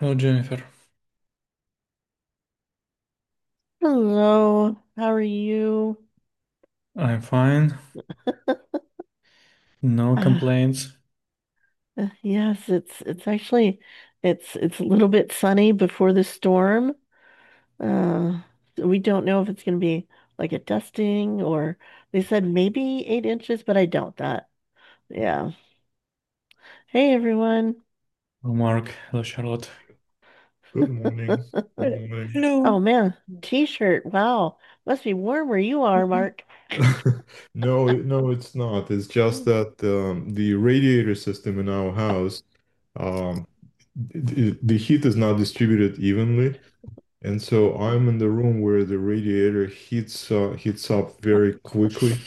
Hello, Jennifer. Hello, how are you? I'm fine. No Uh, complaints. yes, it's actually it's a little bit sunny before the storm. Uh, we don't know if it's going to be like a dusting or they said maybe 8 inches, but I doubt that. Yeah. Hey everyone. Hello, Mark. Hello, Charlotte. Good morning. Good morning. Oh Hello. man, t-shirt. Wow. Must be warm where you are, Mark. No, no, it's not. It's just that the radiator system in our house, um, the heat is not distributed evenly, and so I'm in the room where the radiator heats up very quickly.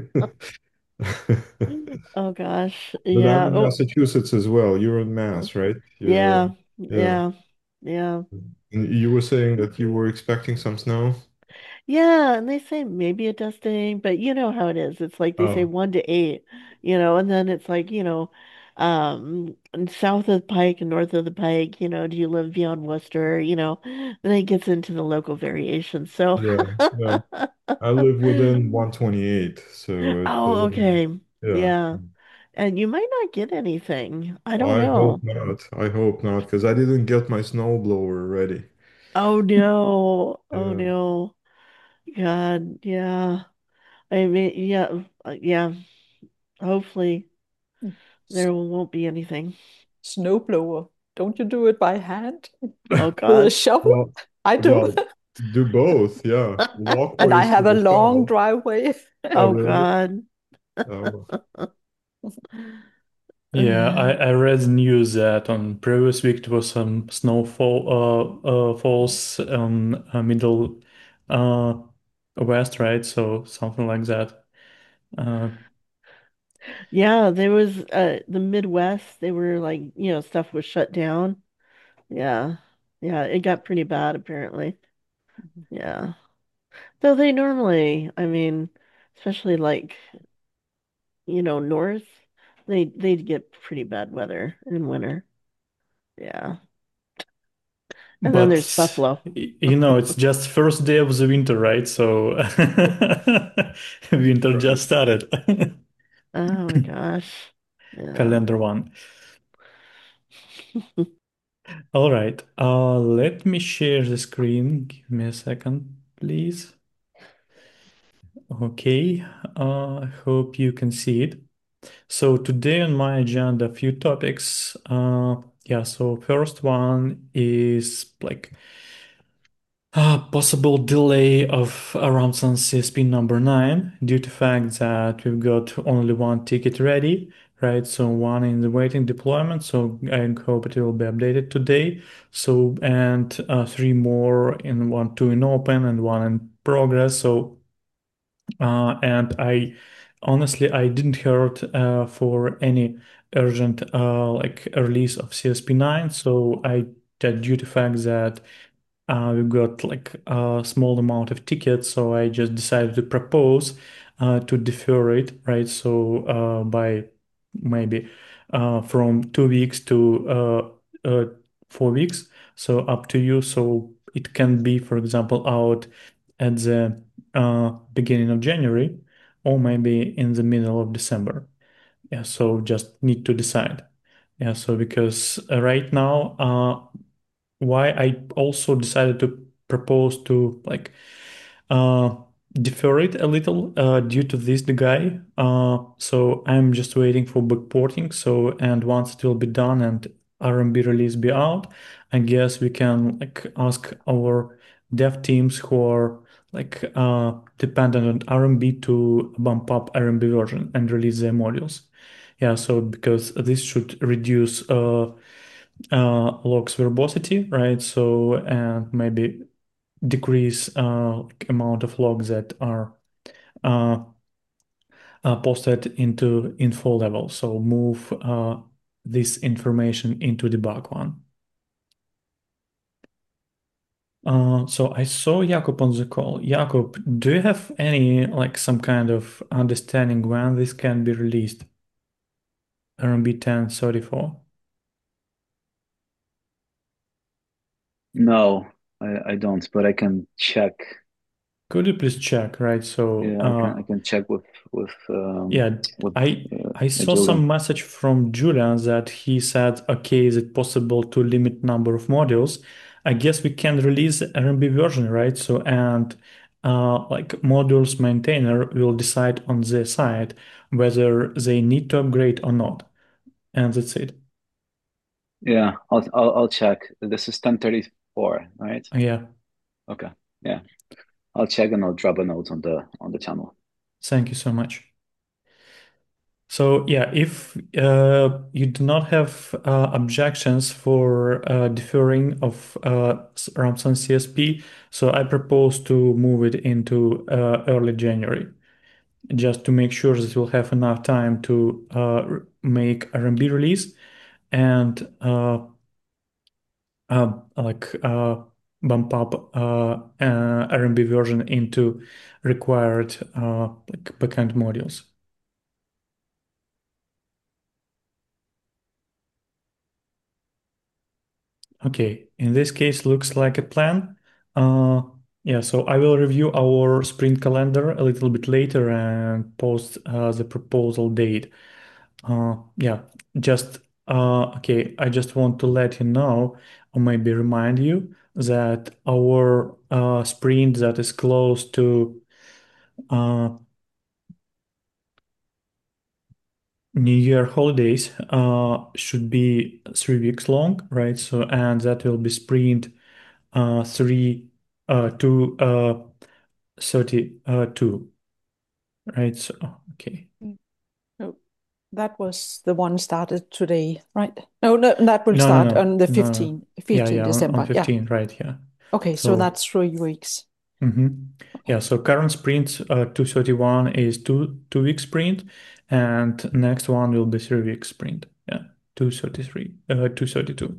Oh gosh. But I'm Yeah. in Oh, Massachusetts as well. You're in Mass, right? You're yeah. yeah. Yeah. Yeah. And you were saying that you were expecting some snow? Yeah, and they say maybe a dusting, but you know how it is. It's like they say Oh, 1 to 8, and then it's like, and south of the Pike and north of the Pike, do you live beyond Worcester, then it gets into the local variations. So, yeah, yeah. I live within 128, so it's a oh, little, okay. yeah. Yeah. And you might not get anything. I don't I hope know. not. I hope not, because I didn't get my snowblower ready. Oh no. Oh Yeah. no. God, yeah. I mean, yeah, yeah. Hopefully. S- There won't be anything. Snowblower. Don't you do it by hand Oh with a God. shovel? Well, I do. well, do both. Yeah. And I Walkways have with a a long shovel. driveway. Oh, Oh really? God. Oh, Yeah, I read news that on previous week there was some snowfall falls middle uh west, right? So something like that. Uh, Yeah, there was the Midwest, they were like, stuff was shut down. Yeah. Yeah, it got pretty bad apparently. Yeah. Though they normally, I mean, especially like, north, they'd get pretty bad weather in winter. Yeah. And then but there's Buffalo. it's just first day of the winter, right? So winter just right. started. Oh my gosh. Yeah. Calendar one. All right. Let me share the screen. Give me a second, please. Okay. I hope you can see it. So today on my agenda, a few topics. Yeah. So first one is like possible delay of around Sun CSP number 9 due to fact that we've got only one ticket ready, right? So one in the waiting deployment. So I hope it will be updated today. So and three more in one, two in open and one in progress. So and I honestly I didn't heard for any urgent like release of CSP 9. So I that due to fact that we got like a small amount of tickets, so I just decided to propose to defer it, right? So by maybe from 2 weeks to 4 weeks, so up to you. So it can be, for example, out at the beginning of January or maybe in the middle of December. Yeah, so just need to decide. Yeah, so because right now why I also decided to propose to like uh defer it a little due to this the guy. So I'm just waiting for backporting. So and once it will be done and RMB release be out, I guess we can like ask our dev teams who are like dependent on RMB to bump up RMB version and release their modules. Yeah, so because this should reduce logs verbosity, right? So and maybe decrease like amount of logs that are uh, posted into info level. So move this information into the debug one. So I saw Jakub on the call. Jakub, do you have any like some kind of understanding when this can be released? RMB 1034. No, I don't, but I can check. Could you please check, right? So, Yeah, I can check with yeah, with I saw some Julian. message from Julian that he said, okay, is it possible to limit number of modules? I guess we can release RMB version, right? So, and like modules maintainer will decide on their side whether they need to upgrade or not. And that's it. Yeah, I'll check. This is 10:34, right? Yeah, Okay. Yeah. I'll check and I'll drop a note on the channel. thank you so much. So yeah, if you do not have objections for deferring of Ramson CSP, so I propose to move it into early January, just to make sure that we'll have enough time to make RMB release and like bump up RMB version into required like backend modules. Okay, in this case, looks like a plan. Uh, yeah, so I will review our sprint calendar a little bit later and post the proposal date. Yeah, just okay, I just want to let you know or maybe remind you that our sprint that is close to uh, New Year holidays should be 3 weeks long, right? So, and that will be sprint three to 32, right? So, okay. Mm. No, that was the one started today, right? No, no, that will No, no, start no, on the no, no. 15, Yeah, 15 yeah, on December. Yeah. 15, right? Yeah. Okay, so So, that's 3 weeks. yeah, Okay. so current sprint 231 is two week sprint, and next one will be 3 week sprint. Yeah, 233, 232.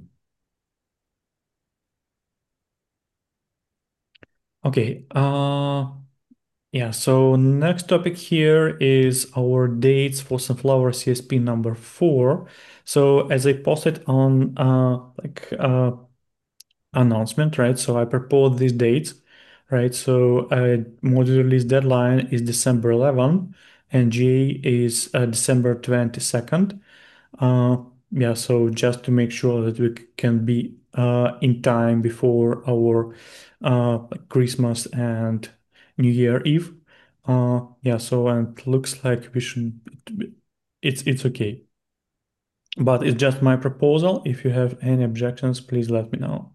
Okay. Yeah, so next topic here is our dates for Sunflower CSP number 4. So as I posted on like announcement, right? So I propose these dates, right? So module release deadline is December 11 and GA is December 22nd. Uh, yeah, so just to make sure that we can be in time before our like Christmas and New Year Eve. Yeah, so and looks like we should. It's okay, but it's just my proposal. If you have any objections, please let me know.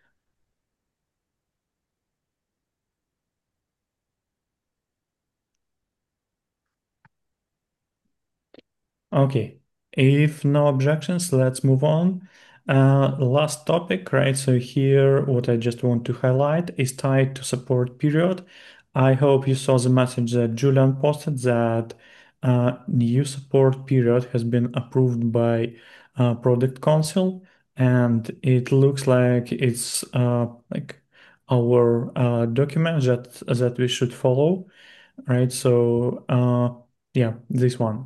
Okay, if no objections, let's move on. Last topic, right? So here, what I just want to highlight is tied to support period. I hope you saw the message that Julian posted that new support period has been approved by Product Council, and it looks like it's like our document that we should follow, right? So yeah, this one.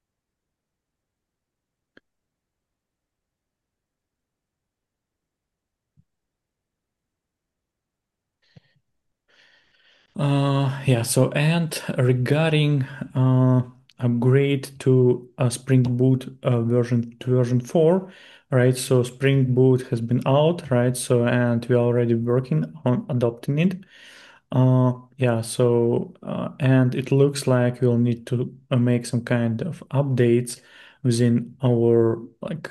Yeah, so and regarding upgrade to Spring Boot version to version 4, right? So Spring Boot has been out, right? So and we're already working on adopting it. Yeah, so and it looks like we'll need to make some kind of updates within our like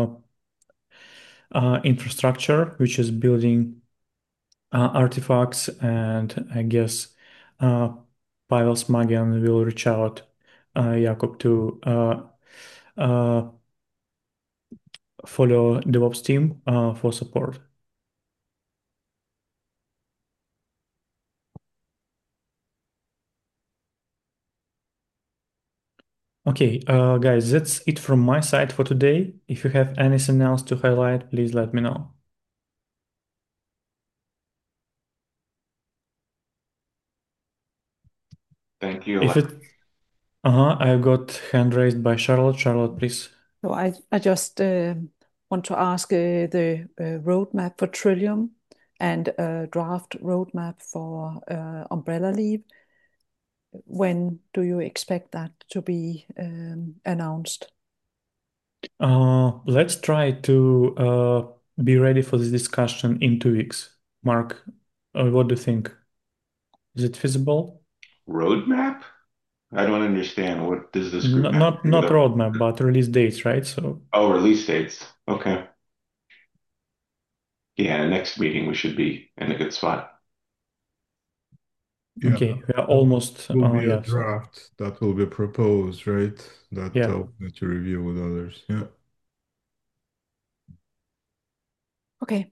infrastructure, which is building artifacts, and I guess uh, Pavel Smagian will reach out Jakub to uh, follow DevOps team for support. Okay, guys, that's it from my side for today. If you have anything else to highlight, please let me know. Thank you, If Lex. it, I've got hand raised by Charlotte. Charlotte, please. So I just want to ask the roadmap for Trillium. and a draft roadmap for umbrella leave. When do you expect that to be announced? Let's try to be ready for this discussion in 2 weeks. Mark, what do you think? Is it feasible? Roadmap? I don't understand. What does this group have Not to do not with roadmap, but release dates, right? So Oh, release dates. Okay. Yeah, next meeting we should be in a good spot. Yeah, okay, we are that almost will be a yeah. So draft that will be proposed, right? That yeah. I'll need to review with others. Yeah. Okay.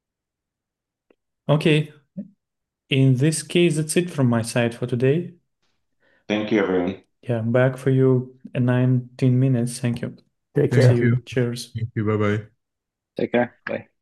Okay. In this case, that's it from my side for today. Thank you, everyone. Yeah, back for you in 19 minutes. Thank you. Take See care. Thank you. you. Cheers. Thank you. Bye bye. Take care. Bye.